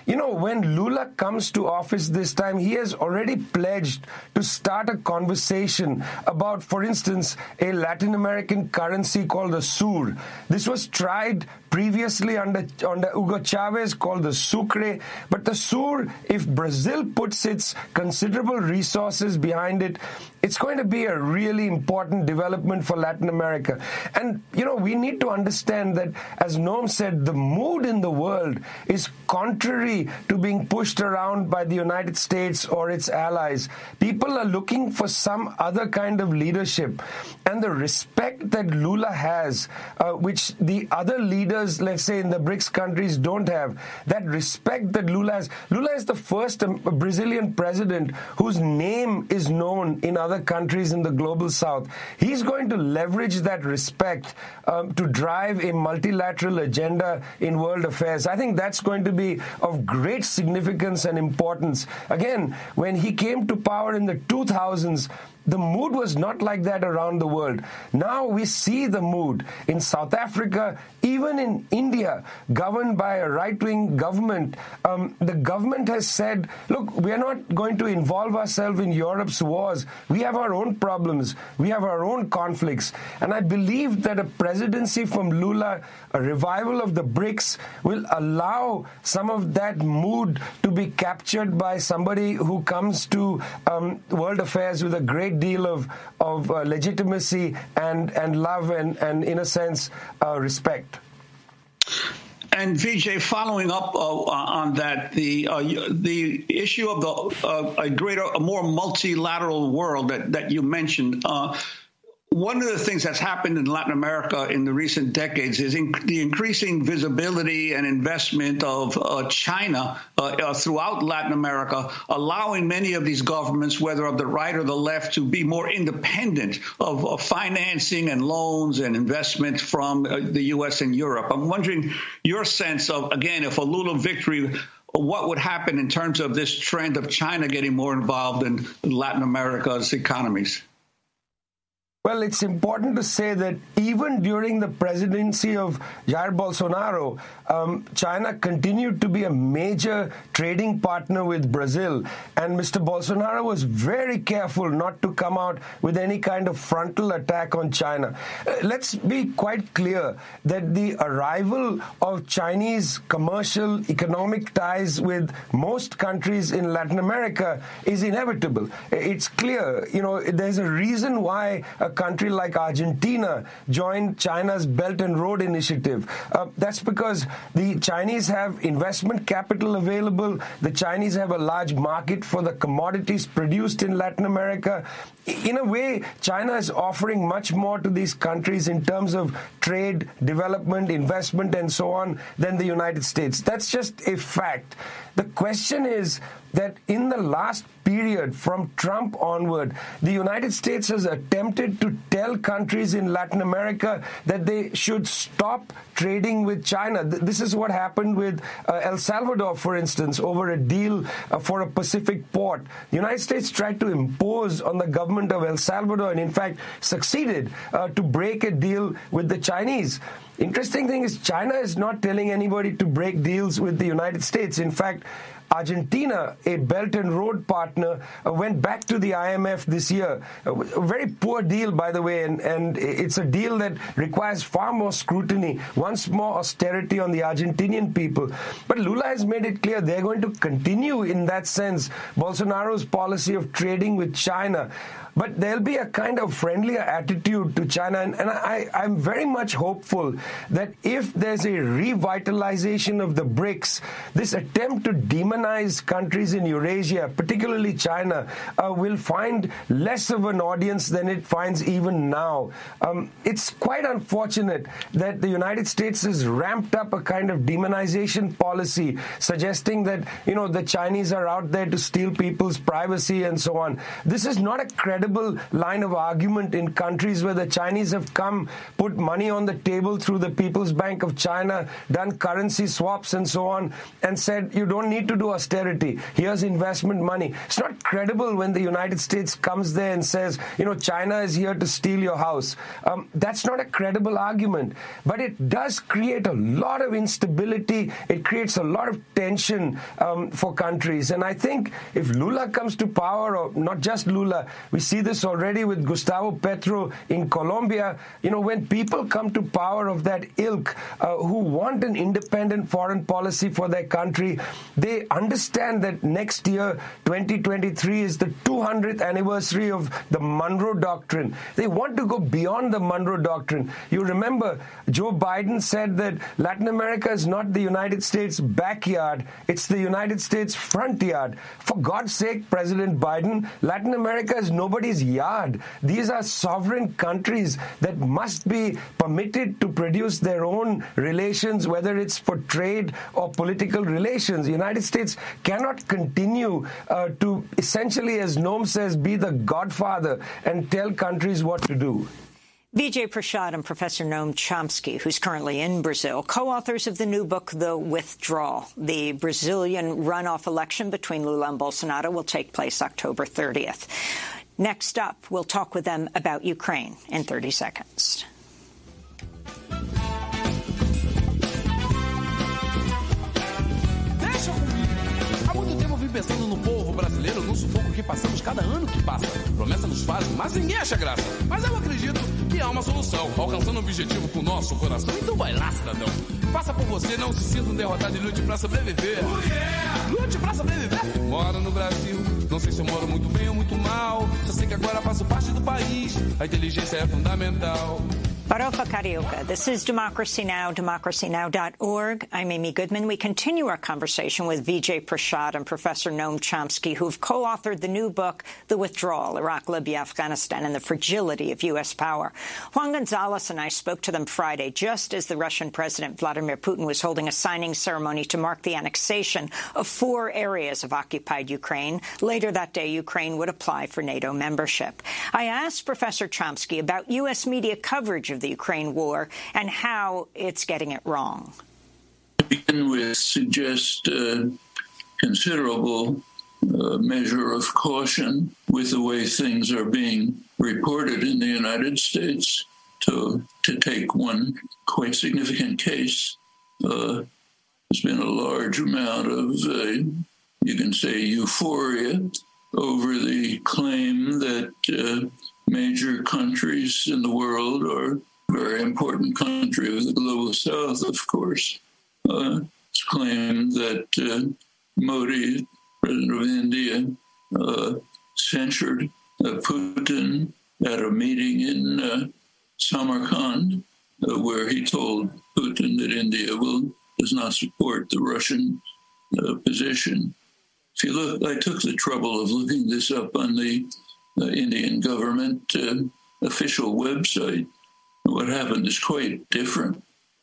Speaker 8: you know, when Lula comes to office this time, he has already pledged to start a conversation about, for instance, a Latin American currency called the S U R. This was tried previously under, under Hugo Chavez, called the Sucre. But the S U R, if Brazil puts its considerable resources behind it, it's going to be a really important development for Latin America. And, you know, we need to understand that, as Noam said, the mood in the world is contrary to being pushed around by the United States or its allies. People are looking for some other kind of leadership. And the respect that Lula has, uh, which the other leaders, let's say, in the BRICS countries don't have, that respect that Lula has. Lula is the first um, Brazilian president whose name is known in other countries in the global south. He's going to leverage that respect um, to drive a multilateral agenda in world affairs. I think that's going to be of great significance and importance. Again, when he came to power in the two thousands, the mood was not like that around the world. Now we see the mood in South Africa, even in India, governed by a right-wing government. Um, the government has said, look, we are not going to involve ourselves in Europe's wars. We have our own problems. We have our own conflicts. And I believe that a presidency from Lula, a revival of the BRICS, will allow some of that mood to be captured by somebody who comes to um, world affairs with a great deal of, of uh, legitimacy and, and love and, and, in a sense, uh, respect.
Speaker 12: And Vijay, following up uh, on that, the uh, the issue of the uh, a greater, a more multilateral world that, that you mentioned. Uh, One of the things that's happened in Latin America in the recent decades is in the increasing visibility and investment of uh, China uh, uh, throughout Latin America, allowing many of these governments, whether of the right or the left, to be more independent of, of financing and loans and investment from uh, the U S and Europe. I'm wondering your sense of, again, if a Lula victory, what would happen in terms of this trend of China getting more involved in Latin America's economies?
Speaker 8: Well, it's important to say that even during the presidency of Jair Bolsonaro, um, China continued to be a major trading partner with Brazil. And Mister Bolsonaro was very careful not to come out with any kind of frontal attack on China. Uh, let's be quite clear that the arrival of Chinese commercial economic ties with most countries in Latin America is inevitable. It's clear, you know, there's a reason why a country like Argentina joined China's Belt and Road Initiative. Uh, that's because the Chinese have investment capital available. The Chinese have a large market for the commodities produced in Latin America. In a way, China is offering much more to these countries in terms of trade, development, investment, and so on than the United States. That's just a fact. The question is that in the last period, from Trump onward, the United States has attempted to tell countries in Latin America that they should stop trading with China. This is what happened with uh, El Salvador, for instance, over a deal uh, for a Pacific port. The United States tried to impose on the government of El Salvador and, in fact, succeeded uh, to break a deal with the Chinese. Interesting thing is China is not telling anybody to break deals with the United States. In fact, Argentina, a Belt and Road partner, uh, went back to the I M F this year. A very poor deal, by the way, and, and it's a deal that requires far more scrutiny, once more austerity on the Argentinian people. But Lula has made it clear they're going to continue, in that sense, Bolsonaro's policy of trading with China. But there'll be a kind of friendlier attitude to China. And, and I, I'm very much hopeful that if there's a revitalization of the BRICS, this attempt to demonize countries in Eurasia, particularly China, uh, will find less of an audience than it finds even now. Um, it's quite unfortunate that the United States has ramped up a kind of demonization policy, suggesting that, you know, the Chinese are out there to steal people's privacy and so on. This is not a credible credible line of argument in countries where the Chinese have come, put money on the table through the People's Bank of China, done currency swaps and so on, and said, you don't need to do austerity. Here's investment money. It's not credible when the United States comes there and says, you know, China is here to steal your house. Um, that's not a credible argument. But it does create a lot of instability. It creates a lot of tension um, for countries. And I think if Lula comes to power, or not just Lula, we see this already with Gustavo Petro in Colombia, you know, when people come to power of that ilk uh, who want an independent foreign policy for their country, they understand that next year, twenty twenty-three, is the two hundredth anniversary of the Monroe Doctrine. They want to go beyond the Monroe Doctrine. You remember, Joe Biden said that Latin America is not the United States' backyard, it's the United States' front yard. For God's sake, President Biden, Latin America is nobody's yard. These are sovereign countries that must be permitted to produce their own relations, whether it's for trade or political relations. The United States cannot continue uh, to essentially, as Noam says, be the godfather and tell countries what to do.
Speaker 4: Vijay Prashad and Professor Noam Chomsky, who's currently in Brazil, co-authors of the new book, The Withdrawal. The Brazilian runoff election between Lula and Bolsonaro will take place October thirtieth. Next up, we'll talk with them about Ukraine in thirty seconds.
Speaker 13: Pensando no povo brasileiro, no sufoco que passamos cada ano que passa. Promessa nos fazem, mas ninguém acha graça. Mas eu acredito que há uma solução, alcançando um objetivo com o nosso coração. Então vai lá, cidadão. Faça por você, não se sinta um derrotado e lute pra sobreviver. Lute pra sobreviver. Moro no Brasil, não sei se eu moro muito bem ou muito mal. Só sei que agora faço parte do país. A inteligência é fundamental.
Speaker 4: Farofa Carioca. This is Democracy Now!, democracy now dot org. I'm Amy Goodman. We continue our conversation with Vijay Prashad and Professor Noam Chomsky, who've co-authored the new book, The Withdrawal, Iraq, Libya, Afghanistan, and the Fragility of U S Power. Juan Gonzalez and I spoke to them Friday, just as the Russian President Vladimir Putin was holding a signing ceremony to mark the annexation of four areas of occupied Ukraine. Later that day, Ukraine would apply for NATO membership. I asked Professor Chomsky about U S media coverage of the Ukraine war and how it's getting it wrong.
Speaker 7: To begin with, suggest a considerable uh, measure of caution with the way things are being reported in the United States. To, to take one quite significant case, uh, there's been a large amount of, uh, you can say, euphoria over the claim that uh, major countries in the world, or a very important country of the global south, of course, uh, it's claimed that uh, Modi, president of India, uh, censured uh, Putin at a meeting in uh, Samarkand, uh, where he told Putin that India will does not support the Russian uh, position. If you look, I took the trouble of looking this up on the uh, Indian government uh, official website. What happened is quite different.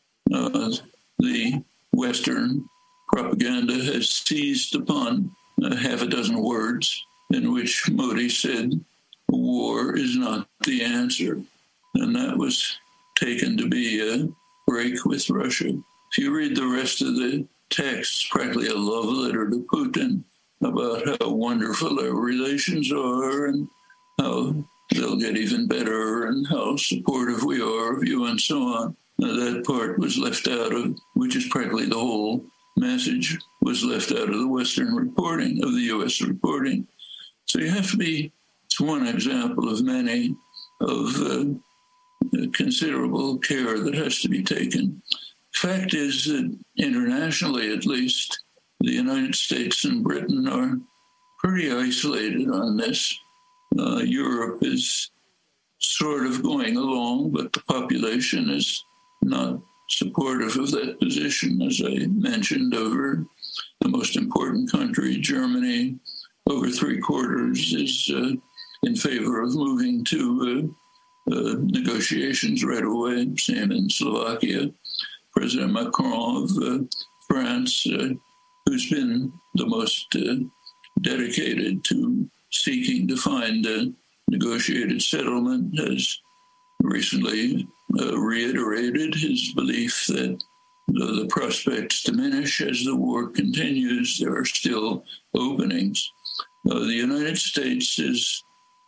Speaker 7: Uh, the Western propaganda has seized upon uh, half a dozen words in which Modi said, war is not the answer. And that was taken to be a break with Russia. If you read the rest of the text, practically a love letter to Putin about how wonderful our relations are and how they'll get even better and how supportive we are of you and so on. Now, that part was left out of, which is practically the whole message, was left out of the Western reporting, of the U S reporting. So you have to be, it's one example of many of uh, considerable care that has to be taken. Fact is that internationally, at least, the United States and Britain are pretty isolated on this. Uh, Europe is sort of going along, but the population is not supportive of that position. As I mentioned, over the most important country, Germany, over three quarters is uh, in favor of moving to uh, uh, negotiations right away. Same in Slovakia. President Macron of uh, France, uh, who's been the most uh, dedicated to seeking to find a negotiated settlement has recently uh, reiterated his belief that the, the prospects diminish as the war continues. There are still openings. Uh, the United States is,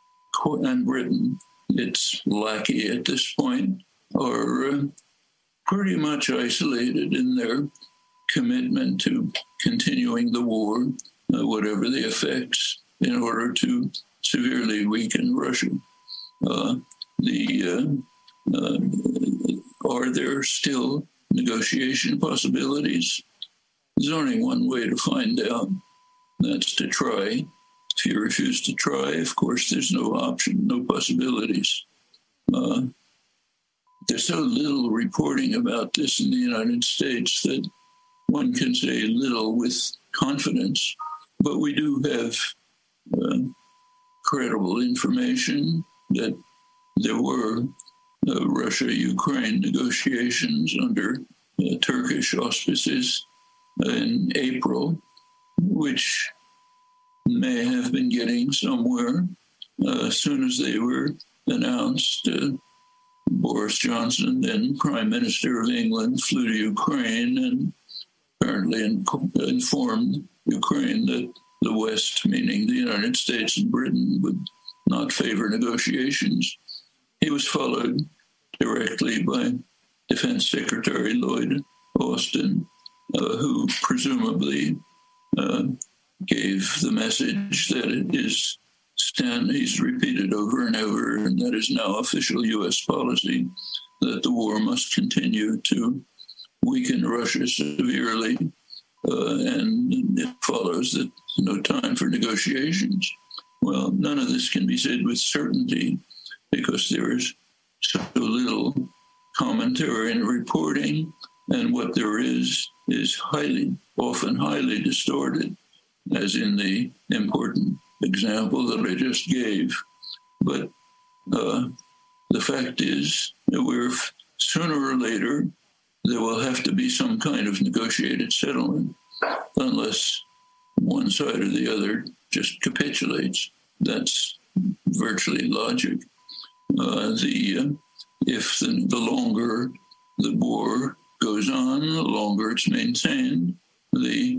Speaker 7: and Britain, its lackey at this point, are uh, pretty much isolated in their commitment to continuing the war, uh, whatever the effects, in order to severely weaken Russia. Uh, the uh, uh, are there still negotiation possibilities? There's only one way to find out. That's to try. If you refuse to try, of course, there's no option, no possibilities. Uh, there's so little reporting about this in the United States that one can say little with confidence, but we do have uh, credible information that there were uh, Russia-Ukraine negotiations under uh, Turkish auspices in April, which may have been getting somewhere uh, as soon as they were announced. Uh, Boris Johnson, then Prime Minister of England, flew to Ukraine and apparently in- informed Ukraine that the West, meaning the United States and Britain, would not favor negotiations. He was followed directly by Defense Secretary Lloyd Austin, uh, who presumably uh, gave the message that it is stand, he's repeated over and over, and that is now official U S policy, that the war must continue to weaken Russia severely, uh, and it follows that no time for negotiations. Well, none of this can be said with certainty because there is so little commentary and reporting, and what there is is highly, often highly distorted, as in the important example that I just gave. But uh, the fact is that we're sooner or later, there will have to be some kind of negotiated settlement unless one side or the other just capitulates. That's virtually logic. Uh, the uh, if the, the longer the war goes on, the longer it's maintained, the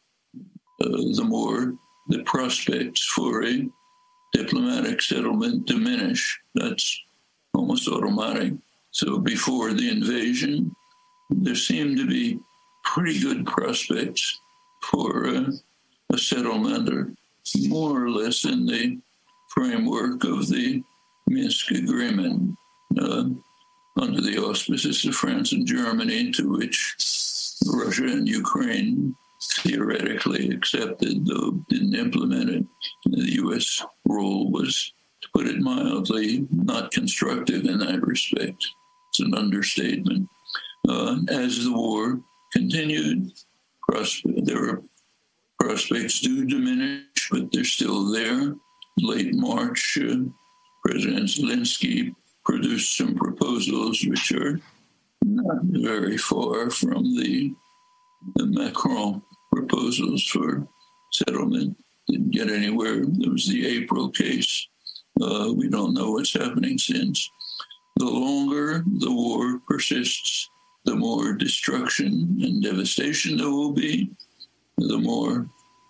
Speaker 7: uh, the more the prospects for a diplomatic settlement diminish. That's almost automatic. So before the invasion, there seemed to be pretty good prospects for uh, a settlement, or more or less in the framework of the Minsk Agreement, uh, under the auspices of France and Germany, to which Russia and Ukraine theoretically accepted, though didn't implement it. The U S role was, to put it mildly, not constructive in that respect. It's an understatement. Uh, as the war continued, prospe- there were prospects do diminish, but they're still there. Late March, uh, President Zelensky produced some proposals which are not very far from the, the Macron proposals for settlement. Didn't get anywhere. There was the April case. Uh, we don't know what's happening since. The longer the war persists, the more destruction and devastation there will be, the more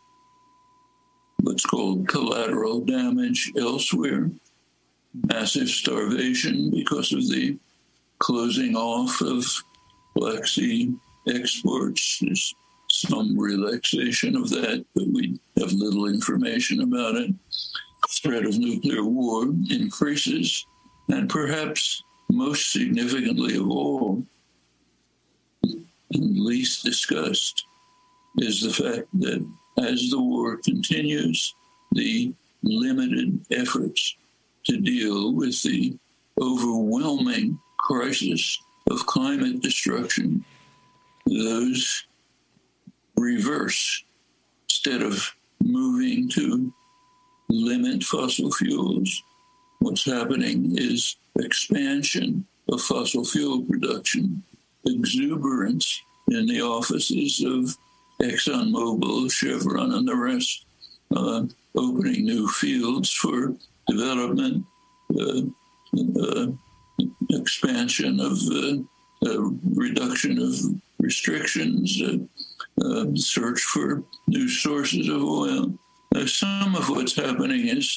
Speaker 7: what's called collateral damage elsewhere, massive starvation because of the closing off of Black Sea exports. There's some relaxation of that, but we have little information about it. Threat of nuclear war increases, and perhaps most significantly of all, and least discussed, is the fact that as the war continues, the limited efforts to deal with the overwhelming crisis of climate destruction, those reverse. Instead of moving to limit fossil fuels, what's happening is expansion of fossil fuel production, exuberance in the offices of ExxonMobil, Chevron, and the rest, uh, opening new fields for development, uh, uh, expansion of uh, uh, reduction of restrictions, uh, uh, search for new sources of oil. Uh, some of what's happening is,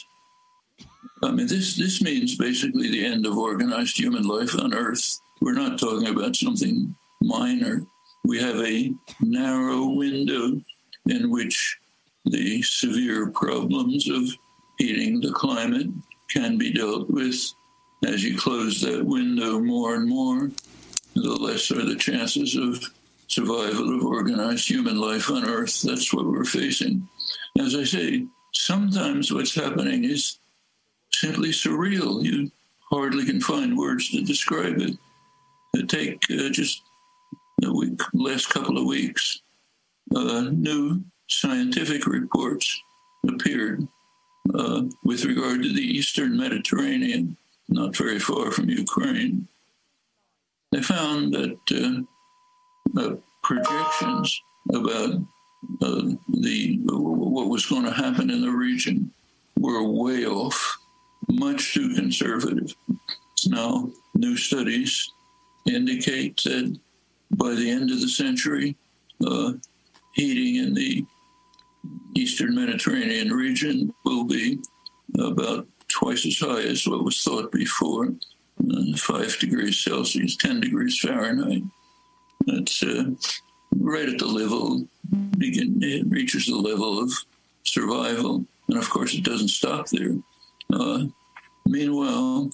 Speaker 7: I mean, this, this means basically the end of organized human life on Earth. We're not talking about something minor. We have a narrow window in which the severe problems of heating the climate can be dealt with. As you close that window more and more, the less are the chances of survival of organized human life on Earth. That's what we're facing. As I say, sometimes what's happening is simply surreal. You hardly can find words to describe it. It take uh, just the week, last couple of weeks, uh, new scientific reports appeared uh, with regard to the Eastern Mediterranean, not very far from Ukraine. They found that uh, uh, projections about uh, the what was going to happen in the region were way off, much too conservative. Now, new studies indicate that by the end of the century, uh, heating in the Eastern Mediterranean region will be about twice as high as what was thought before, uh, five degrees Celsius, ten degrees Fahrenheit. That's uh, right at the level, begin, it reaches the level of survival. And of course, it doesn't stop there. Uh, meanwhile,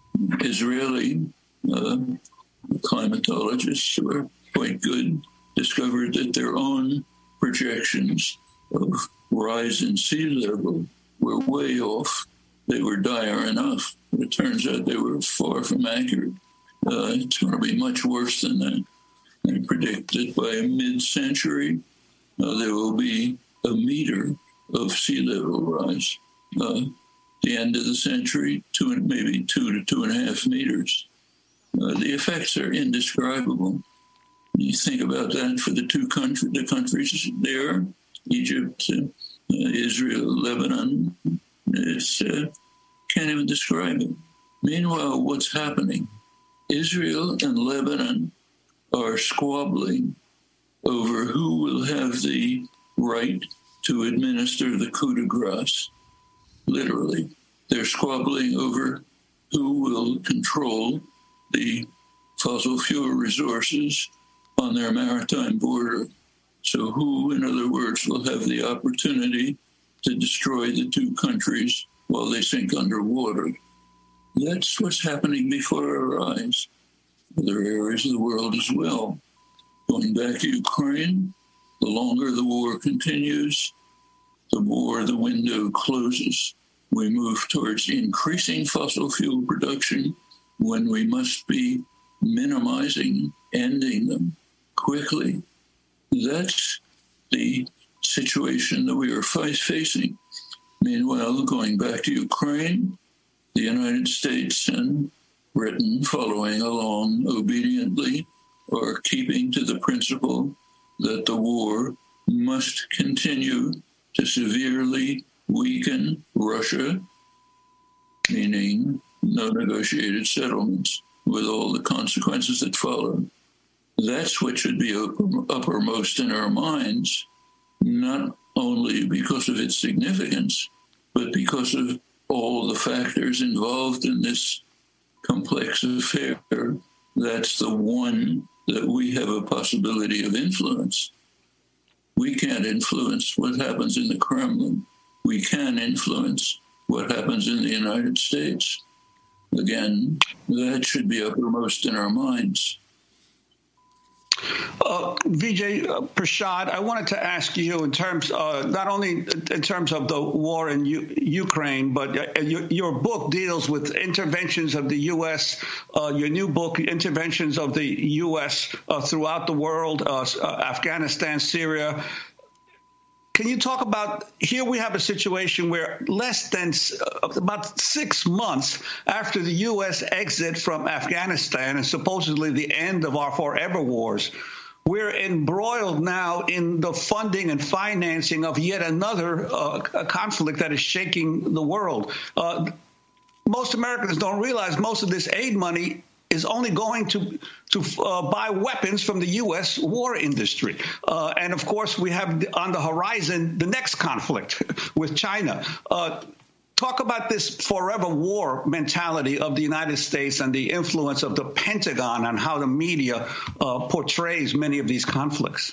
Speaker 7: Israeli uh, climatologists who are quite good discovered that their own projections of rise in sea level were way off. They were dire enough, but it turns out they were far from accurate. Uh, it's going to be much worse than that. They predict that by mid-century, uh, there will be a meter of sea level rise. Uh, the end of the century, two and maybe two to two and a half meters. Uh, the effects are indescribable. You think about that for the two countries, the countries there, Egypt, uh, Israel, Lebanon. It's uh, can't even describe it. Meanwhile, what's happening? Israel and Lebanon are squabbling over who will have the right to administer the coup de grace. Literally, they're squabbling over who will control the fossil fuel resources on their maritime border. So who, in other words, will have the opportunity to destroy the two countries while they sink underwater? That's what's happening before our eyes. Other areas of the world as well. Going back to Ukraine, the longer the war continues, the more the window closes. We move towards increasing fossil fuel production when we must be minimizing, ending them quickly. That's the situation that we are facing. Meanwhile, going back to Ukraine, the United States and Britain, following along obediently, are keeping to the principle that the war must continue to severely weaken Russia, meaning no negotiated settlements with all the consequences that follow. That's what should be uppermost in our minds, not only because of its significance, but because of all the factors involved in this complex affair. That's the one that we have a possibility of influence. We can't influence what happens in the Kremlin. We can influence what happens in the United States. Again, that should be uppermost in our minds.
Speaker 12: Uh, Vijay uh, Prashad, I wanted to ask you in terms, uh, not only in terms of the war in U- Ukraine, but uh, your, your book deals with interventions of the U S, uh, your new book, Interventions of the U S uh, throughout the world, uh, uh, Afghanistan, Syria. Can you talk about, here we have a situation where less than uh, about six months after the U S exit from Afghanistan and supposedly the end of our forever wars, we're embroiled now in the funding and financing of yet another uh, conflict that is shaking the world. Uh, most Americans don't realize most of this aid money is only going to to uh, buy weapons from the U S war industry. Uh, and, of course, we have on the horizon the next conflict with China. Uh, talk about this forever war mentality of the United States and the influence of the Pentagon on how the media uh, portrays many of these conflicts.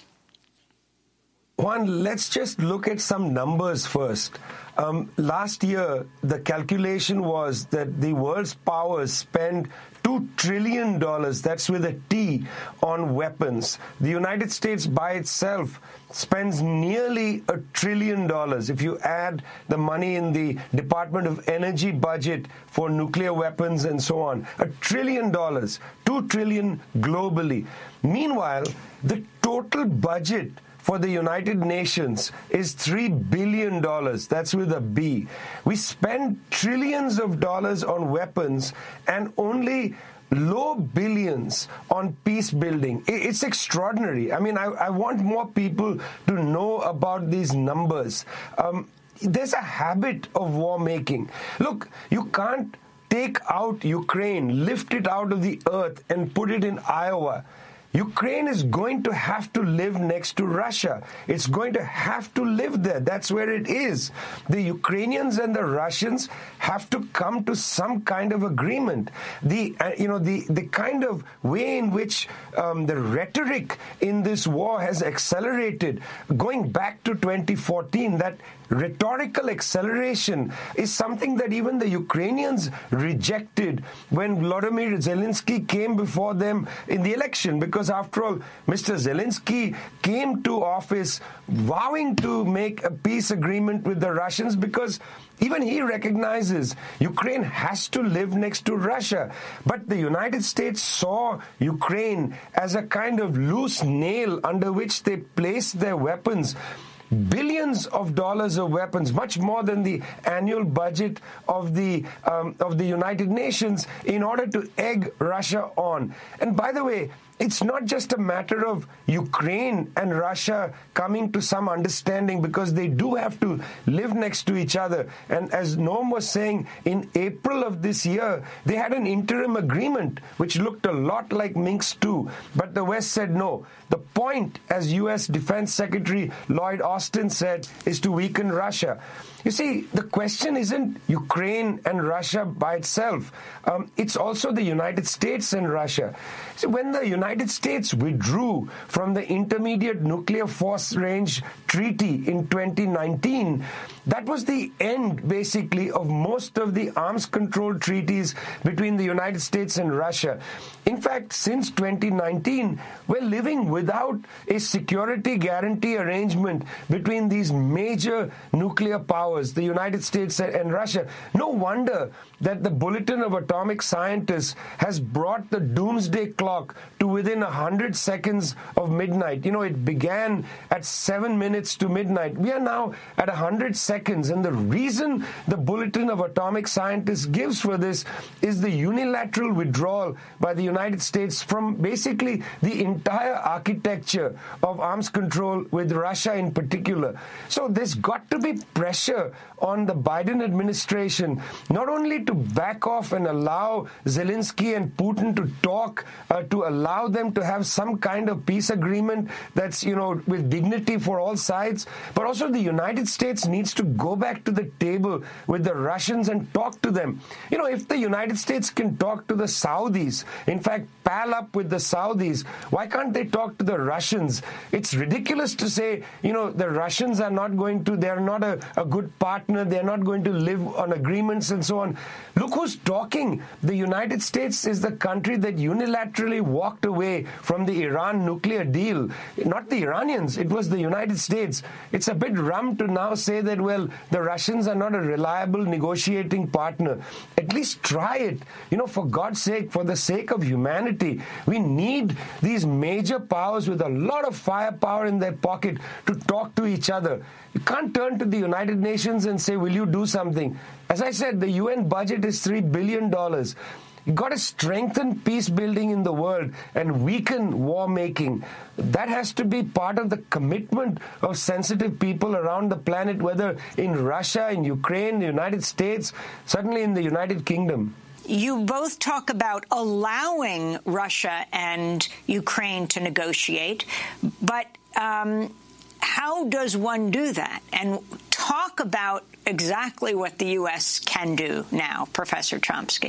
Speaker 8: Juan, let's just look at some numbers first. Um, last year, the calculation was that the world's powers spend two trillion dollars, that's with a T, on weapons. The United States by itself spends nearly a trillion dollars. If you add the money in the Department of Energy budget for nuclear weapons and so on, a trillion dollars, two trillion globally. Meanwhile, the total budget for the United Nations is three billion dollars. That's with a B. We spend trillions of dollars on weapons and only low billions on peace building. It's extraordinary. I mean, I, I want more people to know about these numbers. Um, there's a habit of war making. Look, you can't take out Ukraine, lift it out of the earth and put it in Iowa. Ukraine is going to have to live next to Russia. It's going to have to live there. That's where it is. The Ukrainians and the Russians have to come to some kind of agreement. The uh, you know the the kind of way in which um, the rhetoric in this war has accelerated, going back to twenty fourteen, that rhetorical acceleration is something that even the Ukrainians rejected when Volodymyr Zelensky came before them in the election, because after all, Mister Zelensky came to office vowing to make a peace agreement with the Russians because even he recognizes Ukraine has to live next to Russia. But the United States saw Ukraine as a kind of loose nail under which they placed their weapons. Billions of dollars of weapons, much more than the annual budget of the um, of the United Nations, in order to egg Russia on. And by the way, it's not just a matter of Ukraine and Russia coming to some understanding, because they do have to live next to each other. And as Noam was saying, in April of this year, they had an interim agreement which looked a lot like Minsk two. But the West said no. The point, as U S Defense Secretary Lloyd Austin said, is to weaken Russia. You see, the question isn't Ukraine and Russia by itself. Um, it's also the United States and Russia. So when the United States withdrew from the Intermediate Nuclear Force Range Treaty in twenty nineteen, that was the end, basically, of most of the arms control treaties between the United States and Russia. In fact, since twenty nineteen, we're living without a security guarantee arrangement between these major nuclear powers, the United States and Russia. No wonder that the Bulletin of Atomic Scientists has brought the doomsday clock to within one hundred seconds of midnight. You know, it began at seven minutes to midnight. We are now at one hundred seconds. And the reason the Bulletin of Atomic Scientists gives for this is the unilateral withdrawal by the United States from basically the entire architecture of arms control, with Russia in particular. So there's got to be pressure on the Biden administration, not only to back off and allow Zelensky and Putin to talk, uh, to allow them to have some kind of peace agreement that's, you know, with dignity for all sides, but also the United States needs to go back to the table with the Russians and talk to them. You know, if the United States can talk to the Saudis, in fact, pal up with the Saudis, why can't they talk to the Russians? It's ridiculous to say, you know, the Russians are not going to, they're not a, a good partner, they're not going to live on agreements and so on. Look who's talking. The United States is the country that unilaterally walked away from the Iran nuclear deal. Not the Iranians, it was the United States. It's a bit rum to now say that, well, the Russians are not a reliable negotiating partner. At least try it. You know, for God's sake, for the sake of humanity, we need these major powers with a lot of firepower in their pocket to talk to each other. You can't turn to the United Nations and say, will you do something? As I said, the U N budget is three billion dollars. You've got to strengthen peace building in the world and weaken war making. That has to be part of the commitment of sensitive people around the planet, whether in Russia, in Ukraine, the United States, certainly in the United Kingdom.
Speaker 4: You both talk about allowing Russia and Ukraine to negotiate, but um, how does one do that? And talk about exactly what the U S can do now, Professor Chomsky.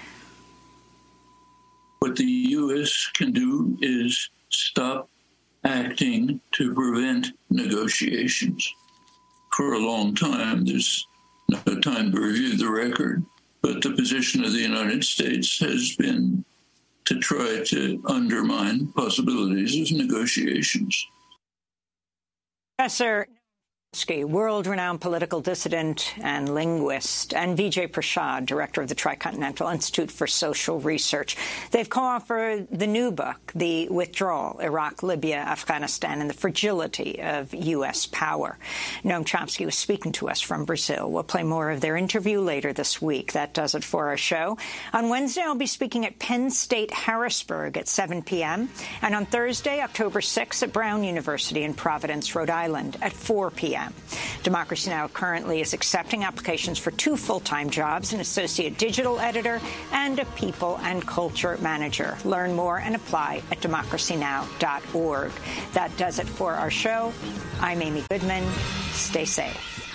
Speaker 7: What the U S can do is stop acting to prevent negotiations. For a long time, there's no time to review the record, but the position of the United States has been to try to undermine possibilities of negotiations.
Speaker 4: Professor Chomsky, world-renowned political dissident and linguist, and Vijay Prashad, director of the Tricontinental Institute for Social Research. They've co-authored the new book, The Withdrawal, Iraq, Libya, Afghanistan, and the Fragility of U S Power. Noam Chomsky was speaking to us from Brazil. We'll play more of their interview later this week. That does it for our show. On Wednesday, I'll be speaking at Penn State Harrisburg at seven p.m. and on Thursday, October sixth, at Brown University in Providence, Rhode Island at four p.m. Democracy Now! Currently is accepting applications for two full-time jobs, an associate digital editor and a people and culture manager. Learn more and apply at democracy now dot org. That does it for our show. I'm Amy Goodman. Stay safe.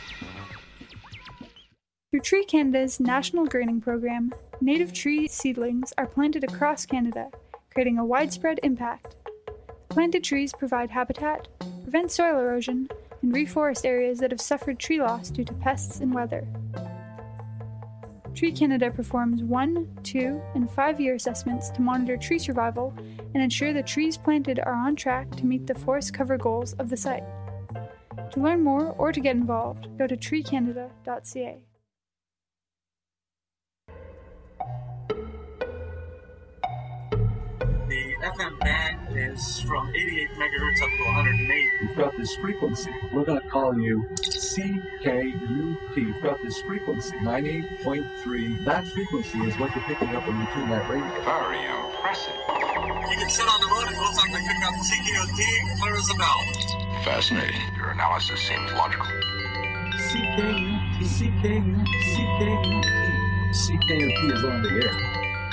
Speaker 14: Through Tree Canada's national greening program, native tree seedlings are planted across Canada, creating a widespread impact. Planted trees provide habitat, prevent soil erosion, and reforest areas that have suffered tree loss due to pests and weather. Tree Canada performs one, two, and five-year assessments to monitor tree survival and ensure the trees planted are on track to meet the forest cover goals of the site. To learn more or to get involved, go to tree canada dot c a.
Speaker 15: The F M band is from eighty-eight megahertz up to one hundred eight.
Speaker 16: You've got this frequency. We're going to call you C K U T. You've got this frequency, ninety-eight point three. That frequency is what you're picking up when you tune that radio. Very impressive.
Speaker 15: You can sit on the road and it looks like they pick up C K U T, clear as a bell.
Speaker 17: Fascinating. Your analysis seems logical.
Speaker 16: C K U T, C K U T, C K U T. C K U T is on the air.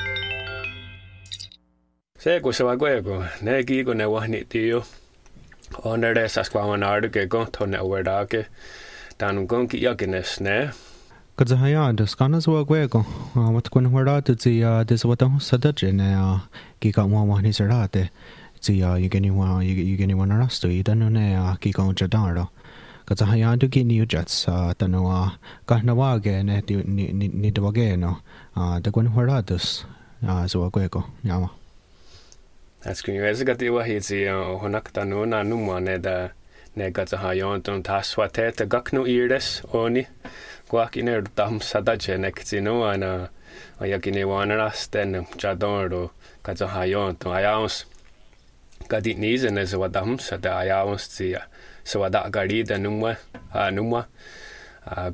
Speaker 18: Se kun se vaikuiko, ne kiiko ne wahniti jo. On edessä skvaman arke ko tonne overdake. Tän konki jakines ne.
Speaker 19: Kadza haya daskana zwa gwego. Wat kun hora tu zi des wat sadaje ne ki ka mo wahni sarate. Zi you geni wa you geni wa narasto idanu ne ki ka jadaro. Kadza haya tu ki new jets tanu ka nawage ne ni ni dwage no. Da kun hora dus zwa gwego. Yama.
Speaker 18: Äsken jo esikäti wahitsi honaktanut numma näitä ne katsa hajonton taas vateet gaknu iides oni kuakin ertam sadaje nektinu ana ajakin wanarasten jadoro katsa hajonton ajaus kadi niisen se vadam sada ajaus sia se vada garida numma numma